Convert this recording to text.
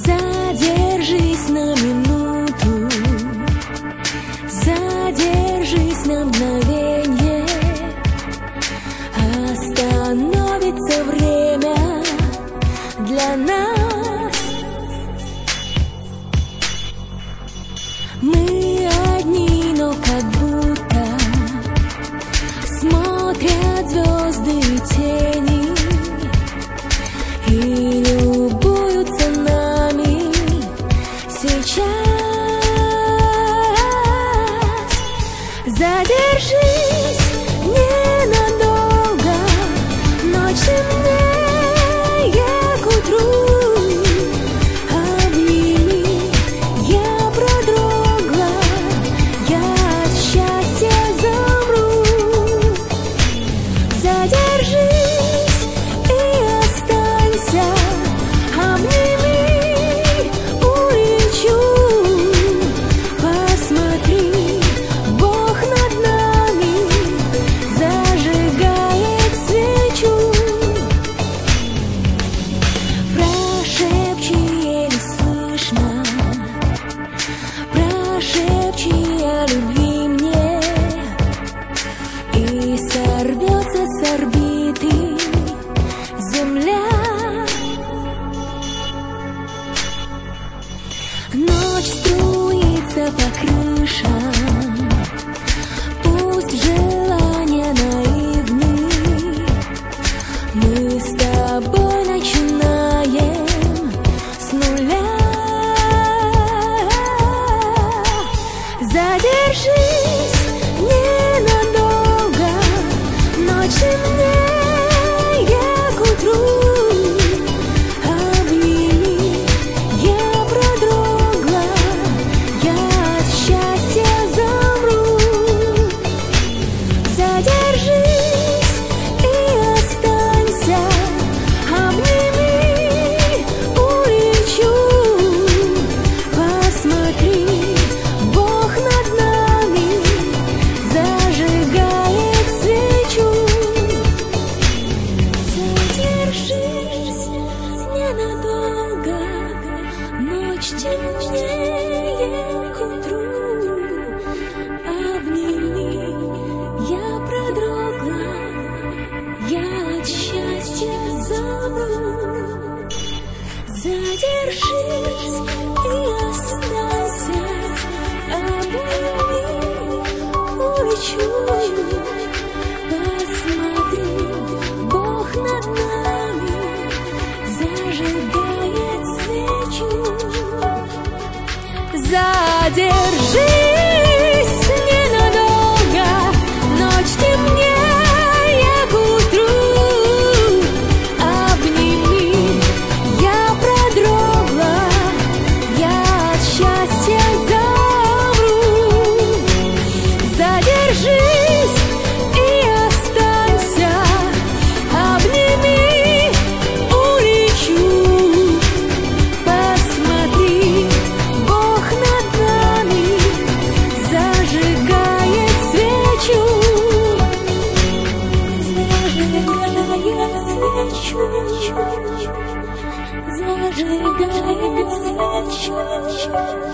Задержись на минуту, задержись на мгновенье. Остановится время для нас. Мы одни, но как будто смотрят звезды и тени и любуются нами сейчас. Задержись ненадолго, ночь темнее к утру. Обними, я продрогла, я от счастья замру. Задержись и останься, обними, улечу. Посмотри, Бог над нами зажигает свечу. Прошепчи, еле слышно, прошепчи о любви мне, и сорвется с орбиты земля. Ночь струится по крышам, пусть желания наивны. Мы с тобой начинаем с нуля. Задержись ненадолго, ночь темнее к утру. Обними, я продрогла, я от счастья замру. Задержись и останься, обними, улечу. Посмотри, Бог над нами зажигает свечу. Задержись ненадолго, ночь темнее к утру. Обними, я продрогла, я от счастья замру. Задержись и останься, обними, улечу. Посмотри, Бог над нами зажигает свечу. Задержись ненадолго, ночь темнее к утру. Обними, я продрогла, я от счастья замру. Задержись и останься, обними, улечу. Посмотри, Бог над нами зажигает свечу. Зажигает свечу, зажигает свечу.